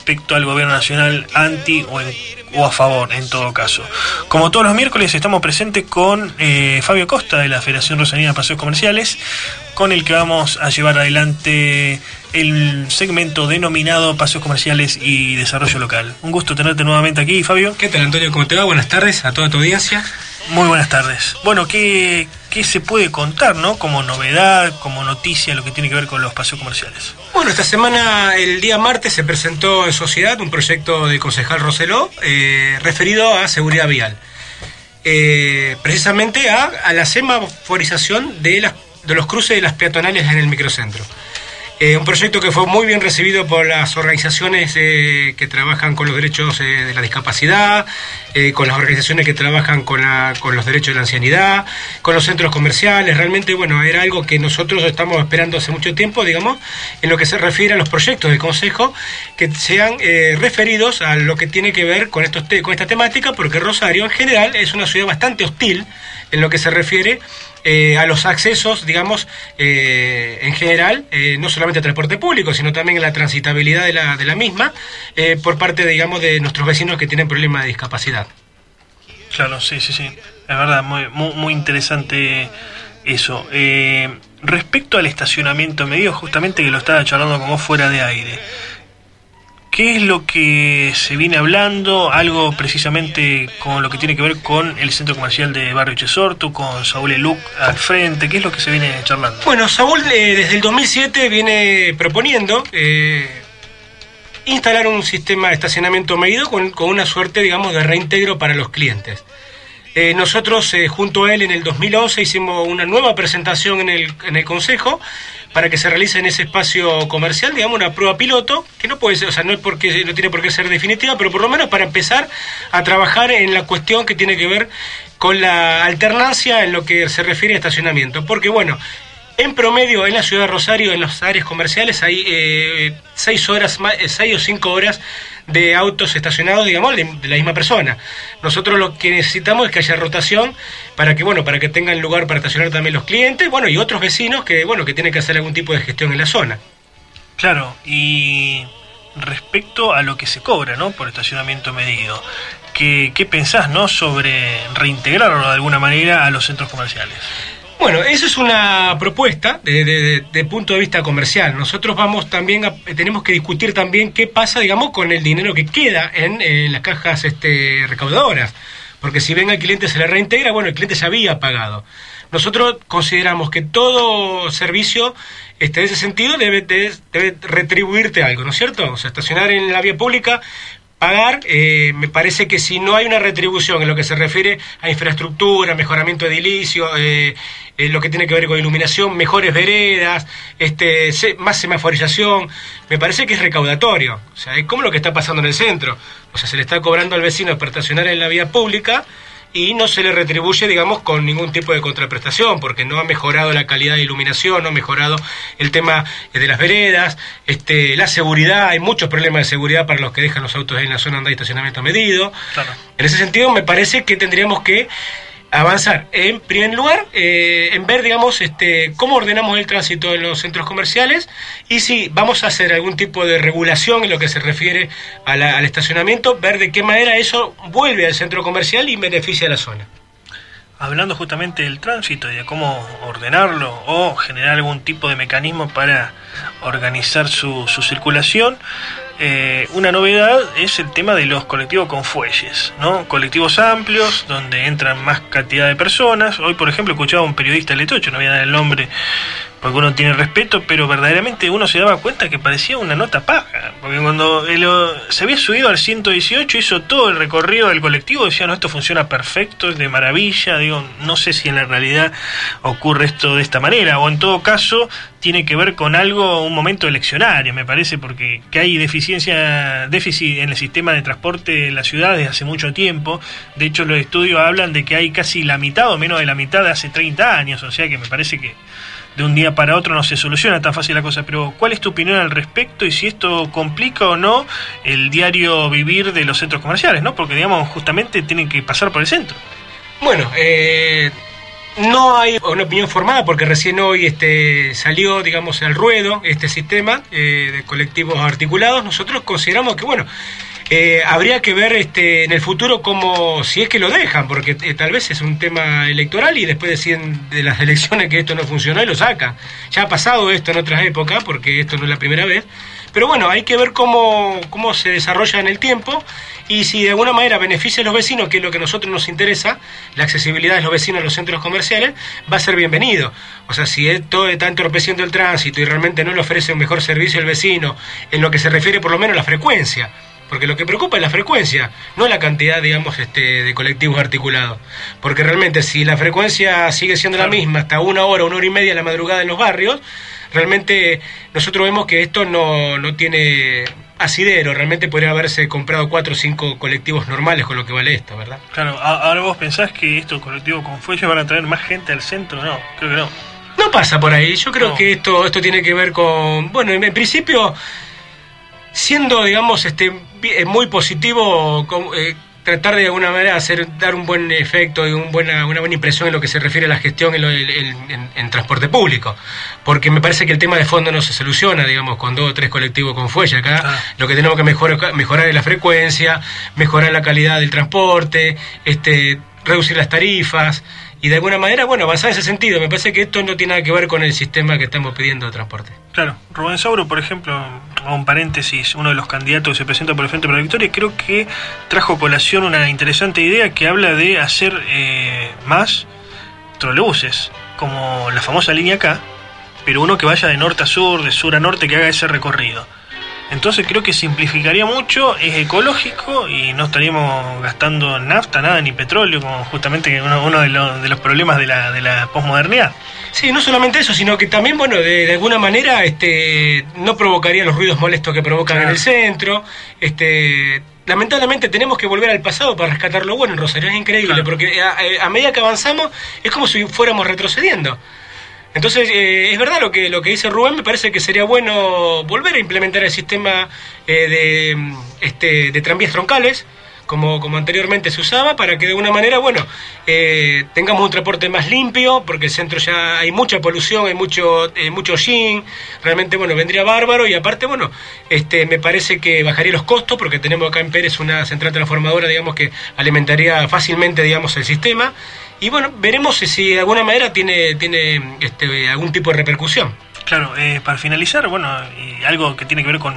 respecto al gobierno nacional, anti o a favor en todo caso. Como todos los miércoles estamos presentes con Fabio Costa de la Federación Rosarina de Paseos Comerciales, con el que vamos a llevar adelante el segmento denominado Paseos Comerciales y Desarrollo Local. Un gusto tenerte nuevamente aquí, Fabio. ¿Qué tal, Antonio? ¿Cómo te va? Buenas tardes a toda tu audiencia. Muy buenas tardes. Bueno, ¿qué se puede contar, no? Como novedad, como noticia, lo que tiene que ver con los paseos comerciales. Bueno, esta semana, el día martes, se presentó en sociedad un proyecto del concejal Roseló referido a seguridad vial. Precisamente a la semaforización de los cruces de las peatonales en el microcentro. Un proyecto que fue muy bien recibido por las organizaciones que trabajan con los derechos de la discapacidad, con las organizaciones que trabajan con los derechos de la ancianidad, con los centros comerciales. Realmente, bueno, era algo que nosotros estamos esperando hace mucho tiempo, digamos, en lo que se refiere a los proyectos del Consejo, que sean referidos a lo que tiene que ver con esta temática, porque Rosario en general es una ciudad bastante hostil en lo que se refiere a los accesos, digamos, en general, no solamente a transporte público, sino también a la transitabilidad de la misma, por parte, digamos, de nuestros vecinos que tienen problemas de discapacidad. Claro, sí, es verdad, muy interesante eso. Respecto al estacionamiento medido, justamente que lo estaba charlando como fuera de aire, ¿qué es lo que se viene hablando? Algo precisamente con lo que tiene que ver con el centro comercial de Barrio Chesortu, con Saúl Eluc al frente. ¿Qué es lo que se viene charlando? Bueno, Saúl desde el 2007 viene proponiendo instalar un sistema de estacionamiento medido con una suerte, digamos, de reintegro para los clientes. Nosotros, junto a él, en el 2011 hicimos una nueva presentación en el Consejo para que se realice en ese espacio comercial, digamos, una prueba piloto, que no puede ser, o sea, no tiene por qué ser definitiva, pero por lo menos para empezar a trabajar en la cuestión que tiene que ver con la alternancia en lo que se refiere a estacionamiento. Porque, bueno, en promedio en la ciudad de Rosario, en las áreas comerciales, hay 6 o 5 horas de autos estacionados, digamos, de la misma persona. Nosotros lo que necesitamos es que haya rotación para que tengan lugar para estacionar también los clientes, bueno, y otros vecinos que tienen que hacer algún tipo de gestión en la zona. Claro, y respecto a lo que se cobra, ¿no?, por estacionamiento medido, ¿qué pensás, no?, sobre reintegrarlo de alguna manera a los centros comerciales? Bueno, eso es una propuesta de punto de vista comercial. Nosotros tenemos que discutir también qué pasa, digamos, con el dinero que queda en las cajas recaudadoras. Porque si bien al cliente se le reintegra, bueno, el cliente ya había pagado. Nosotros consideramos que todo servicio, en ese sentido, debe retribuirte algo, ¿no es cierto? O sea, estacionar en la vía pública, pagar, me parece que si no hay una retribución en lo que se refiere a infraestructura, mejoramiento edilicio, lo que tiene que ver con iluminación, mejores veredas, más semaforización, me parece que es recaudatorio. O sea, es como lo que está pasando en el centro. O sea, se le está cobrando al vecino para estacionar en la vía pública y no se le retribuye, digamos, con ningún tipo de contraprestación, porque no ha mejorado la calidad de iluminación, no ha mejorado el tema de las veredas, la seguridad. Hay muchos problemas de seguridad para los que dejan los autos en la zona donde hay estacionamiento medido. Claro. En ese sentido, me parece que tendríamos que avanzar, en primer lugar, en ver, digamos, cómo ordenamos el tránsito en los centros comerciales y si vamos a hacer algún tipo de regulación en lo que se refiere al estacionamiento, ver de qué manera eso vuelve al centro comercial y beneficia a la zona. Hablando justamente del tránsito y de cómo ordenarlo o generar algún tipo de mecanismo para organizar su circulación, una novedad es el tema de los colectivos con fuelles, ¿no? Colectivos amplios donde entran más cantidad de personas. Hoy, por ejemplo, escuchaba a un periodista de Letocho, no voy a dar el nombre porque uno tiene respeto, pero verdaderamente uno se daba cuenta que parecía una nota paga, porque cuando se había subido al 118, hizo todo el recorrido del colectivo, decía, no, esto funciona perfecto, es de maravilla. Digo, no sé si en la realidad ocurre esto de esta manera, o en todo caso tiene que ver con algo, un momento eleccionario, me parece, porque que hay déficit en el sistema de transporte en la ciudad desde hace mucho tiempo. De hecho, los estudios hablan de que hay casi la mitad o menos de la mitad de hace 30 años, o sea que me parece que de un día para otro no se soluciona tan fácil la cosa. Pero ¿cuál es tu opinión al respecto y si esto complica o no el diario vivir de los centros comerciales, ¿no? Porque, digamos, justamente tienen que pasar por el centro. Bueno, no hay una opinión formada porque recién hoy salió, digamos, al ruedo este sistema de colectivos articulados. Nosotros consideramos que, bueno, habría que ver en el futuro cómo, si es que lo dejan, porque tal vez es un tema electoral y después deciden de las elecciones que esto no funcionó y lo sacan. Ya ha pasado esto en otras épocas, porque esto no es la primera vez. Pero bueno, hay que ver cómo se desarrolla en el tiempo y si de alguna manera beneficia a los vecinos, que es lo que a nosotros nos interesa, la accesibilidad de los vecinos a los centros comerciales, va a ser bienvenido. O sea, si esto está entorpeciendo el tránsito y realmente no le ofrece un mejor servicio al vecino, en lo que se refiere por lo menos a la frecuencia, porque lo que preocupa es la frecuencia, no la cantidad, digamos, de colectivos articulados. Porque realmente si la frecuencia sigue siendo la misma hasta 1 hora y media en la madrugada en los barrios, realmente nosotros vemos que esto no tiene asidero. Realmente podría haberse comprado 4 o 5 colectivos normales con lo que vale esto, ¿verdad? Claro, ahora vos pensás que estos colectivos con fuelle van a traer más gente al centro. No, creo que no. No pasa por ahí. Yo creo que esto tiene que ver con, bueno, en principio, siendo, digamos, muy positivo, tratar de alguna manera dar un buen efecto y una buena impresión en lo que se refiere a la gestión en transporte público, porque me parece que el tema de fondo no se soluciona, digamos, con 2 o 3 colectivos con fuelle. Acá lo que tenemos que mejorar es la frecuencia, mejorar la calidad del transporte, reducir las tarifas y de alguna manera, bueno, avanzar en ese sentido. Me parece que esto no tiene nada que ver con el sistema que estamos pidiendo de transporte. Claro, Rubén Sauro, por ejemplo, a un paréntesis, uno de los candidatos que se presenta por el Frente para la Victoria, creo que trajo a colación una interesante idea que habla de hacer más trolebuses, como la famosa línea K, pero uno que vaya de norte a sur, de sur a norte, que haga ese recorrido. Entonces creo que simplificaría mucho, es ecológico y no estaríamos gastando nafta, nada, ni petróleo, como justamente uno de los problemas de la posmodernidad. Sí, no solamente eso, sino que también, bueno, de alguna manera no provocaría los ruidos molestos que provocan en el centro. Lamentablemente tenemos que volver al pasado para rescatar lo bueno en Rosario. Es increíble, porque a medida que avanzamos es como si fuéramos retrocediendo. Entonces, es verdad lo que dice Rubén. Me parece que sería bueno volver a implementar el sistema de tranvías troncales, como anteriormente se usaba, para que de alguna manera, bueno, tengamos un transporte más limpio, porque el centro ya hay mucha polución, hay mucho hollín. Realmente, bueno, vendría bárbaro y aparte, bueno, me parece que bajaría los costos, porque tenemos acá en Pérez una central transformadora, digamos, que alimentaría fácilmente, digamos, el sistema. Y bueno, veremos si de alguna manera tiene algún tipo de repercusión. Claro, para finalizar, bueno, y algo que tiene que ver con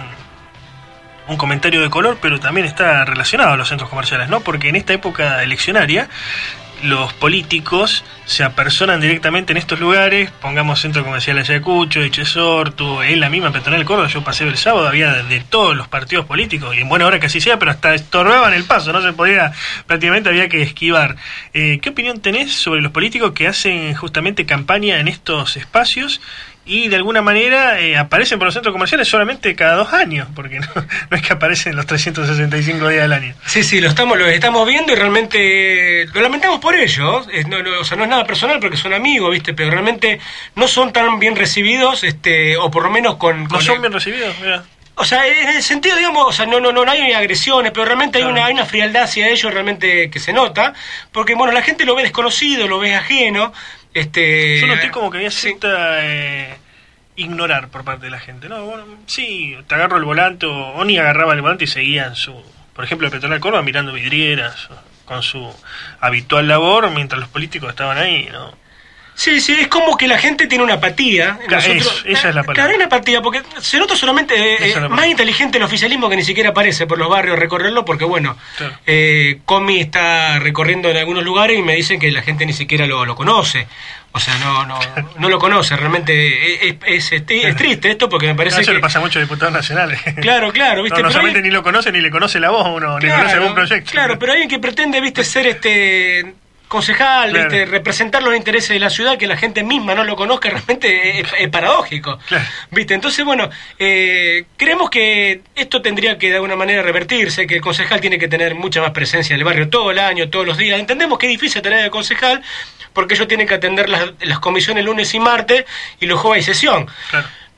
un comentario de color, pero también está relacionado a los centros comerciales, ¿no? Porque en esta época eleccionaria, los políticos se apersonan directamente en estos lugares. Pongamos Centro Comercial Ayacucho, Echesortu, en la misma Peatonal Córdoba. Yo pasé el sábado, había de todos los partidos políticos, y en buena hora que así sea, pero hasta estorbaban el paso, no se podía, prácticamente había que esquivar. ¿Qué opinión tenés sobre los políticos que hacen justamente campaña en estos espacios y de alguna manera aparecen por los centros comerciales solamente cada 2 años, porque no es que aparecen los 365 días del año? Sí, lo estamos viendo y realmente lo lamentamos por ello. O sea, no es nada personal porque son amigos, ¿viste? Pero realmente no son tan bien recibidos, o por lo menos ¿No son bien recibidos? Mira. O sea, en el sentido, digamos, o sea, no hay agresiones, pero realmente hay una frialdad hacia ellos realmente que se nota, porque, bueno, la gente lo ve desconocido, lo ve ajeno. Yo noté como que había cierta ignorar por parte de la gente, ¿no? Bueno, sí, te agarro el volante o ni agarraba el volante y seguían por ejemplo, el Peatonal Córdoba mirando vidrieras con su habitual labor mientras los políticos estaban ahí, ¿no? Sí, es como que la gente tiene una apatía. Esa es la palabra. Claro, hay una apatía, porque se nota solamente más inteligente el oficialismo que ni siquiera aparece por los barrios a recorrerlo, porque bueno, claro. Comi está recorriendo en algunos lugares y me dicen que la gente ni siquiera lo conoce. O sea, no lo conoce. Realmente es triste esto, porque me parece que... Eso le pasa a muchos diputados nacionales. Claro, ¿viste? No solamente ni lo conoce, ni le conoce la voz uno, ni conoce algún proyecto. Claro, pero alguien que pretende, ¿viste? Ser concejal, claro. Representar los intereses de la ciudad, que la gente misma no lo conozca, realmente es paradójico, claro. ¿Viste? Entonces, bueno, creemos que esto tendría que de alguna manera revertirse, que el concejal tiene que tener mucha más presencia en el barrio todo el año, todos los días. Entendemos que es difícil tener al concejal, porque ellos tienen que atender las comisiones lunes y martes, y los jueves hay sesión. Claro.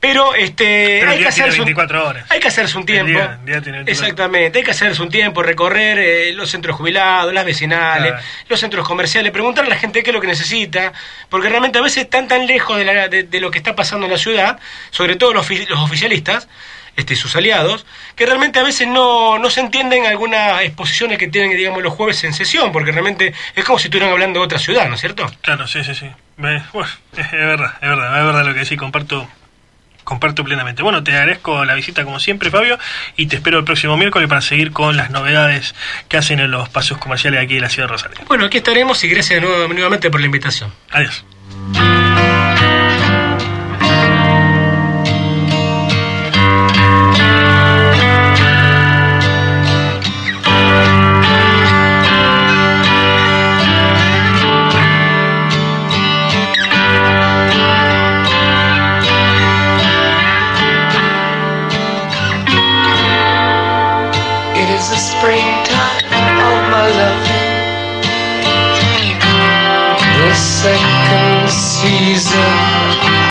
Pero hay que hacerse 24 horas. Hay que hacerse un tiempo. El día tiene 24 Exactamente, hay que hacerse un tiempo, recorrer los centros jubilados, las vecinales, Claro. los centros comerciales, preguntarle a la gente qué es lo que necesita, porque realmente a veces están tan lejos de lo que está pasando en la ciudad, sobre todo los oficialistas, sus aliados, que realmente a veces no se entienden algunas exposiciones que tienen, digamos, los jueves en sesión, porque realmente es como si estuvieran hablando de otra ciudad, ¿no es cierto? Claro, sí. Bueno, es verdad lo que decís, comparto plenamente. Bueno, te agradezco la visita como siempre, Fabio, y te espero el próximo miércoles para seguir con las novedades que hacen en los paseos comerciales aquí de la ciudad de Rosario. Bueno, aquí estaremos y gracias nuevamente por la invitación. Adiós.